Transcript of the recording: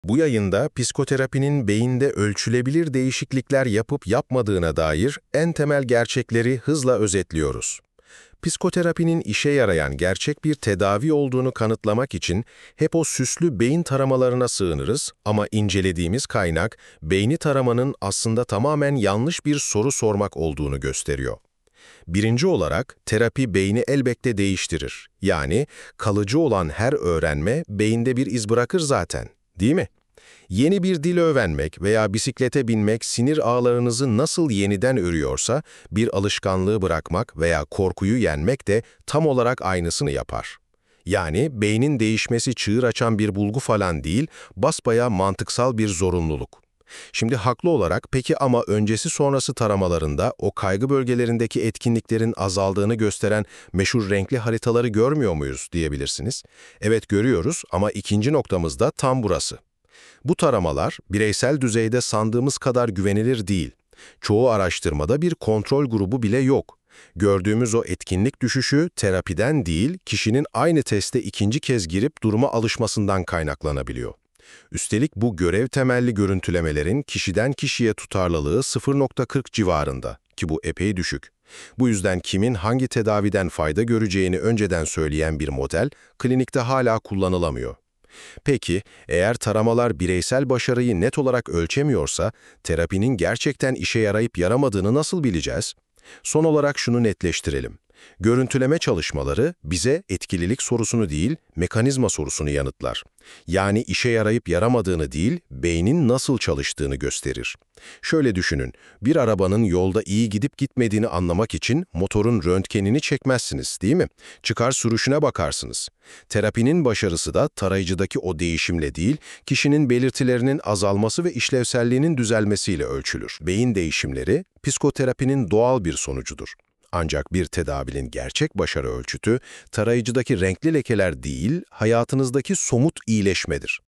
Bu yayında psikoterapinin beyinde ölçülebilir değişiklikler yapıp yapmadığına dair en temel gerçekleri hızla özetliyoruz. Psikoterapinin işe yarayan gerçek bir tedavi olduğunu kanıtlamak için hep o süslü beyin taramalarına sığınırız ama incelediğimiz kaynak beyni taramanın aslında tamamen yanlış bir soru sormak olduğunu gösteriyor. Birinci olarak terapi beyni elbette değiştirir. Yani kalıcı olan her öğrenme beyinde bir iz bırakır zaten, değil mi? Yeni bir dil öğrenmek veya bisiklete binmek sinir ağlarınızı nasıl yeniden örüyorsa, bir alışkanlığı bırakmak veya korkuyu yenmek de tam olarak aynısını yapar. Yani beynin değişmesi çığır açan bir bulgu falan değil, basbayağı mantıksal bir zorunluluk. Şimdi haklı olarak peki ama öncesi sonrası taramalarında o kaygı bölgelerindeki etkinliklerin azaldığını gösteren meşhur renkli haritaları görmüyor muyuz diyebilirsiniz. Evet görüyoruz ama ikinci noktamız da tam burası. Bu taramalar bireysel düzeyde sandığımız kadar güvenilir değil. Çoğu araştırmada bir kontrol grubu bile yok. Gördüğümüz o etkinlik düşüşü terapiden değil, kişinin aynı teste ikinci kez girip duruma alışmasından kaynaklanabiliyor. Üstelik bu görev temelli görüntülemelerin kişiden kişiye tutarlılığı 0,40 civarında ki bu epey düşük. Bu yüzden kimin hangi tedaviden fayda göreceğini önceden söyleyen bir model klinikte hala kullanılamıyor. Peki, eğer taramalar bireysel başarıyı net olarak ölçemiyorsa, terapinin gerçekten işe yarayıp yaramadığını nasıl bileceğiz? Son olarak şunu netleştirelim. Görüntüleme çalışmaları bize etkililik sorusunu değil, mekanizma sorusunu yanıtlar. Yani işe yarayıp yaramadığını değil, beynin nasıl çalıştığını gösterir. Şöyle düşünün, bir arabanın yolda iyi gidip gitmediğini anlamak için motorun röntgenini çekmezsiniz, değil mi? Çıkar sürüşüne bakarsınız. Terapinin başarısı da tarayıcıdaki o değişimle değil, kişinin belirtilerinin azalması ve işlevselliğinin düzelmesiyle ölçülür. Beyin değişimleri, psikoterapinin doğal bir sonucudur. Ancak bir tedavinin gerçek başarı ölçütü, tarayıcıdaki renkli lekeler değil, hayatınızdaki somut iyileşmedir.